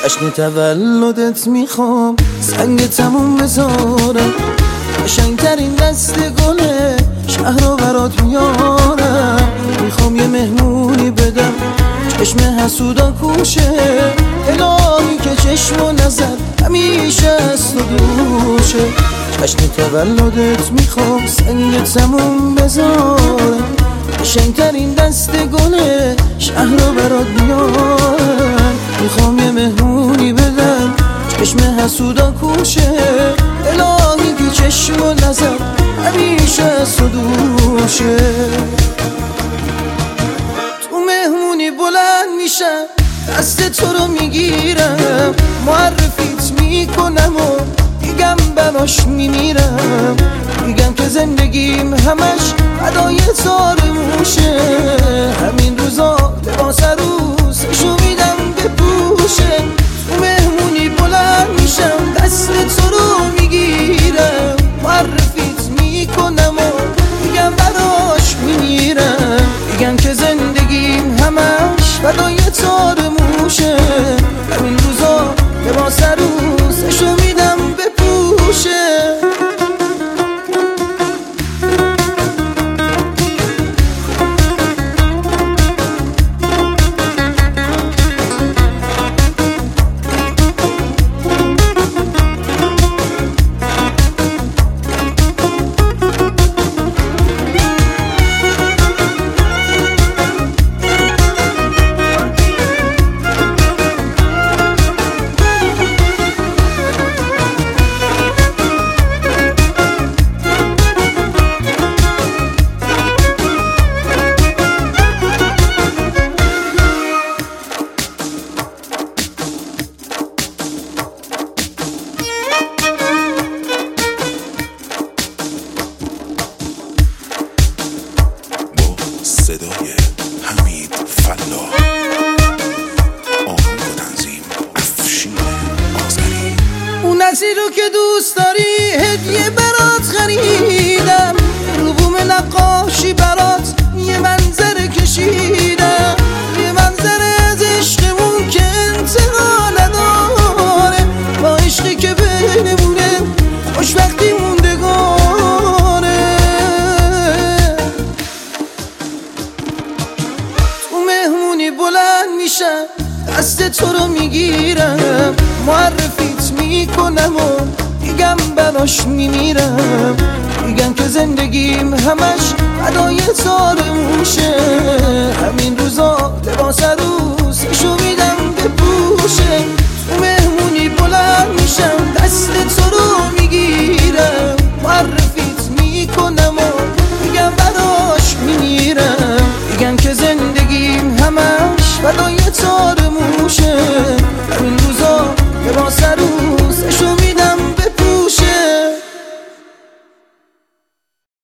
جشن تولدت میخوام سنگ تموم بذارم، قشنگترین دست گله شهر رو برات میارم. میخوام یه مهمونی بدم چشم حسودا کوشه، الهی که چشم و نظر همیشه از تو دوشه. جشن تولدت میخوام سنگ تموم بذارم، قشنگترین دست گله شهر رو برات میارم. میخوام یه مهمونی بدم چشم حسودا کوشه، الهی که چشم و نظر همیشه از تو دوشه. تو مهمونی بلند میشم دست تو رو میگیرم، معرفیت میکنم و میگم براش میمیرم. میگم که زندگیم همش فدای تارموشه، همین روزا لباس عروسشو میدم بپوشه. تو مهمونی بلند میشم دست تو رو میگیرم، معرفیت میکنم و میگم براش میمیرم. میگم که زندگیم همش فدای تارموشه، همین روزا لباس عروسشو میدم بپوشه. صدای حمید فلاح، آهنگ و تنظیم افشین آذری. اون نظری رو که دوست داری هدیه برات خریدم، رو بوم نقاشی برات یه منظر کشیدم، یه منظر از عشقمون که انتها نداره، با عشقی که بینمونه خوشبختی موندگاره. تو مهمونی بلند میشم دست تو رو میگیرم، معرفیت میکنم و میگم براش میمیرم. میگم که زندگیم همش فدای تارموشه، همین روزا لباس عروسشو